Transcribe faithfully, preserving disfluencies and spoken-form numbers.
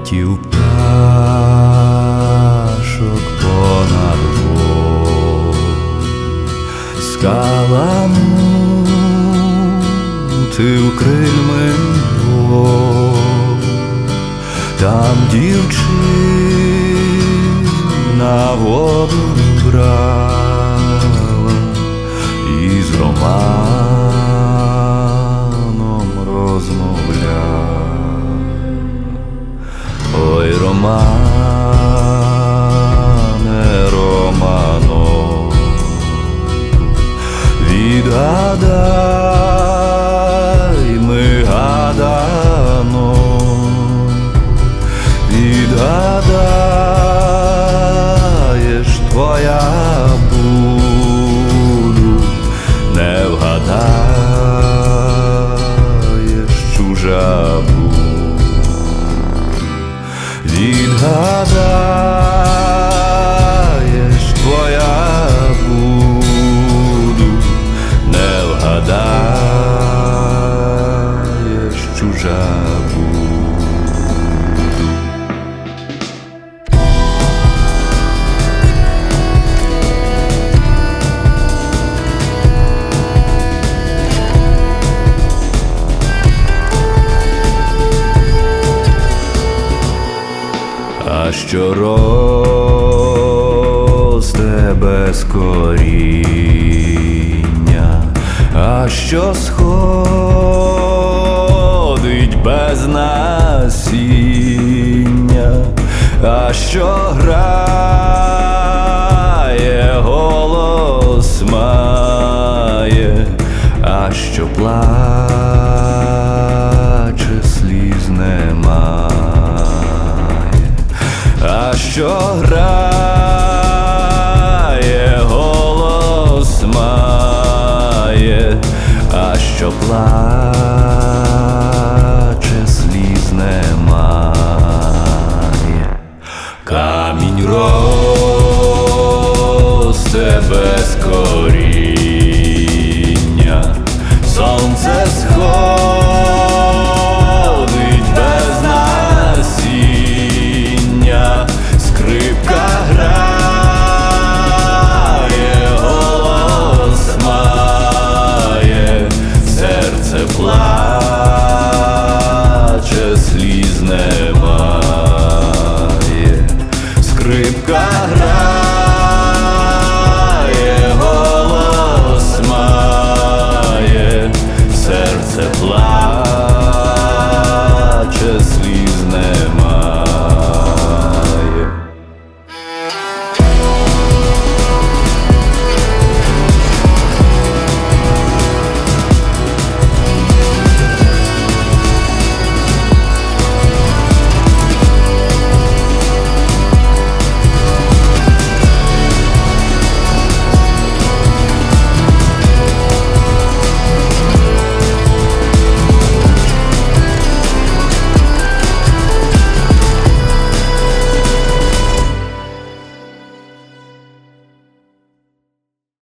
летів пташок понад вод, скалами тив крильми вод. Там дівчина воду брала і з Романом розмовляла. Ой, Романе, Романо, відгадай ми гадано, відгадаєш, твоя буду, не вгадаєш, чужа буду. Відгадаєш, твоя буду, не вгадаєш, чужа буду. А що росте без коріння, а що сходить без насіння, а що грає, голос має, а що плаче, сліз нема. А що грає, голос має, а що плаче, сліз немає. Камінь росте без коріння, сонце сходить без насіння, скрипка грає, голос має, серце плаче, сліз немає. Скрипка грає, голос має, серце плаче,